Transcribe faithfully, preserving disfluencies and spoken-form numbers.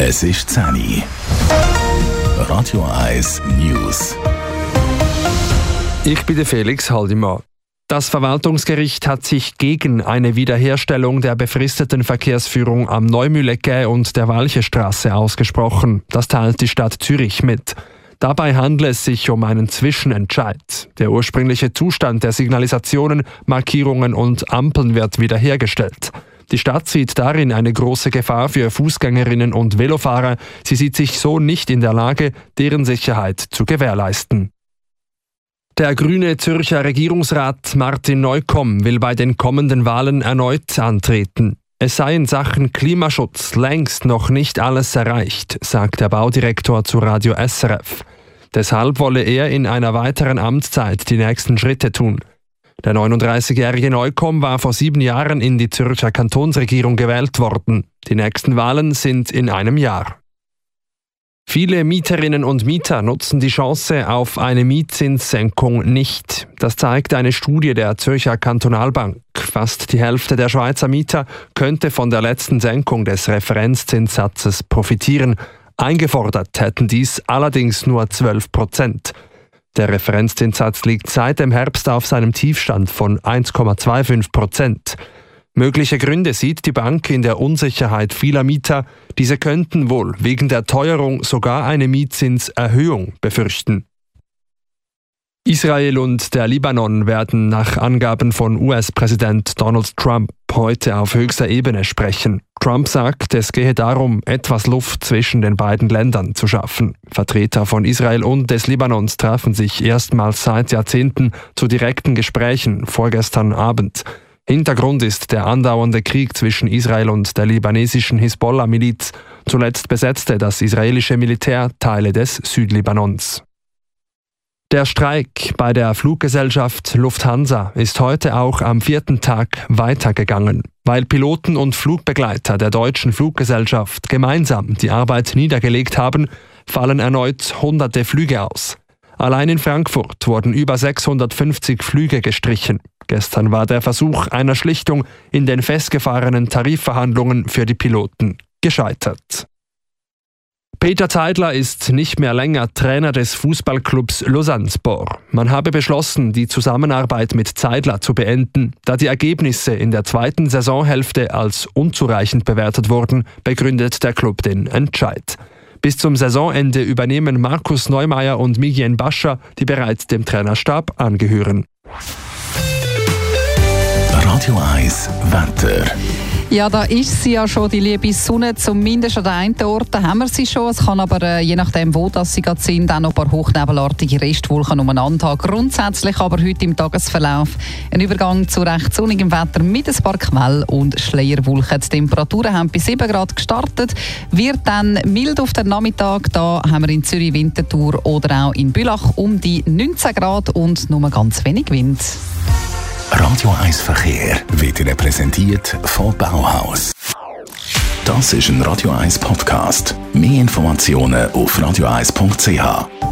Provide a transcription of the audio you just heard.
Es ist zehn Uhr. Radio eins News. Ich bin der Felix Haldimann. Das Verwaltungsgericht hat sich gegen eine Wiederherstellung der befristeten Verkehrsführung am Neumühlequai und der Walchestraße ausgesprochen. Das teilt die Stadt Zürich mit. Dabei handle es sich um einen Zwischenentscheid. Der ursprüngliche Zustand der Signalisationen, Markierungen und Ampeln wird wiederhergestellt. Die Stadt sieht darin eine große Gefahr für Fußgängerinnen und Velofahrer. Sie sieht sich so nicht in der Lage, deren Sicherheit zu gewährleisten. Der grüne Zürcher Regierungsrat Martin Neukomm will bei den kommenden Wahlen erneut antreten. Es sei in Sachen Klimaschutz längst noch nicht alles erreicht, sagt der Baudirektor zu Radio S R F. Deshalb wolle er in einer weiteren Amtszeit die nächsten Schritte tun. Der neununddreißigjährige Neukomm war vor sieben Jahren in die Zürcher Kantonsregierung gewählt worden. Die nächsten Wahlen sind in einem Jahr. Viele Mieterinnen und Mieter nutzen die Chance auf eine Mietzinssenkung nicht. Das zeigt eine Studie der Zürcher Kantonalbank. Fast die Hälfte der Schweizer Mieter könnte von der letzten Senkung des Referenzzinssatzes profitieren. Eingefordert hätten dies allerdings nur zwölf Prozent. Der Referenzzinssatz liegt seit dem Herbst auf seinem Tiefstand von eins Komma fünfundzwanzig Prozent. Mögliche Gründe sieht die Bank in der Unsicherheit vieler Mieter. Diese könnten wohl wegen der Teuerung sogar eine Mietzinserhöhung befürchten. Israel und der Libanon werden nach Angaben von U S-Präsident Donald Trump heute auf höchster Ebene sprechen. Trump sagt, es gehe darum, etwas Luft zwischen den beiden Ländern zu schaffen. Vertreter von Israel und des Libanons trafen sich erstmals seit Jahrzehnten zu direkten Gesprächen vorgestern Abend. Hintergrund ist der andauernde Krieg zwischen Israel und der libanesischen Hisbollah-Miliz. Zuletzt besetzte das israelische Militär Teile des Südlibanons. Der Streik bei der Fluggesellschaft Lufthansa ist heute auch am vierten Tag weitergegangen. Weil Piloten und Flugbegleiter der deutschen Fluggesellschaft gemeinsam die Arbeit niedergelegt haben, fallen erneut hunderte Flüge aus. Allein in Frankfurt wurden über sechshundertfünfzig Flüge gestrichen. Gestern war der Versuch einer Schlichtung in den festgefahrenen Tarifverhandlungen für die Piloten gescheitert. Peter Zeidler ist nicht mehr länger Trainer des Fußballclubs Lausanne-Sport. Man habe beschlossen, die Zusammenarbeit mit Zeidler zu beenden, da die Ergebnisse in der zweiten Saisonhälfte als unzureichend bewertet wurden, begründet der Club den Entscheid. Bis zum Saisonende übernehmen Markus Neumeier und Migien Bascha, die bereits dem Trainerstab angehören. Radio eins Wetter. Ja, da ist sie ja schon, die liebe Sonne. Zumindest an den einen Orten haben wir sie schon. Es kann aber, äh, je nachdem, wo das sie gerade sind, auch noch ein paar hochnebelartige Restwolken umeinander haben. Grundsätzlich aber heute im Tagesverlauf ein Übergang zu recht sonnigem Wetter mit ein paar Quell- und Schleierwolken. Die Temperaturen haben bei sieben Grad gestartet, wird dann mild auf den Nachmittag. Da haben wir in Zürich, Winterthur oder auch in Bülach um die neunzehn Grad und nur ganz wenig Wind. Radio eins Verkehr wird Ihnen präsentiert von Bauhaus. Das ist ein Radio eins Podcast. Mehr Informationen auf radio eins punkt c h.